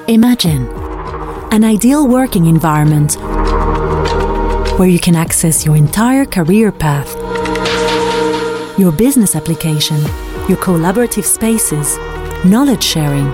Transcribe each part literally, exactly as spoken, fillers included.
Imagine an ideal working environment where you can access your entire career path, your business application, your collaborative spaces, knowledge sharing.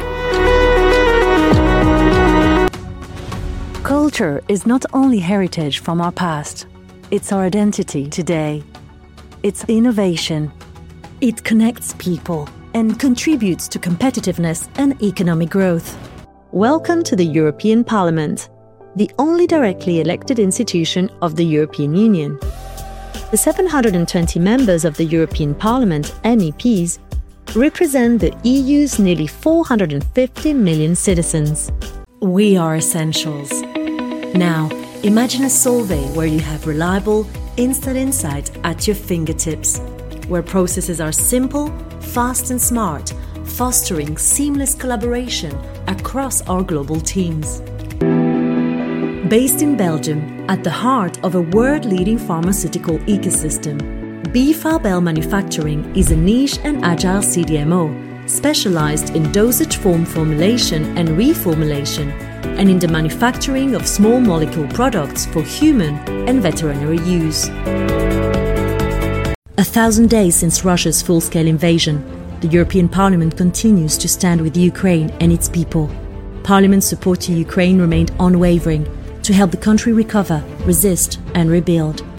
Culture is not only heritage from our past, it's our identity today. It's innovation. It connects people and contributes to competitiveness and economic growth. Welcome to the European Parliament, the only directly elected institution of the European Union. The seven hundred twenty members of the European Parliament, M E Ps, represent the E U's nearly four hundred fifty million citizens. We are essentials. Now, imagine a Solvay where you have reliable, instant insight at your fingertips, where processes are simple, fast and smart, fostering seamless collaboration across our global teams. Based in Belgium, at the heart of a world-leading pharmaceutical ecosystem, B Farbel Manufacturing is a niche and agile C D M O specialized in dosage form formulation and reformulation, and in the manufacturing of small molecule products for human and veterinary use. A thousand days since Russia's full-scale invasion, the European Parliament continues to stand with Ukraine and its people. Parliament's support to Ukraine remained unwavering to help the country recover, resist and rebuild.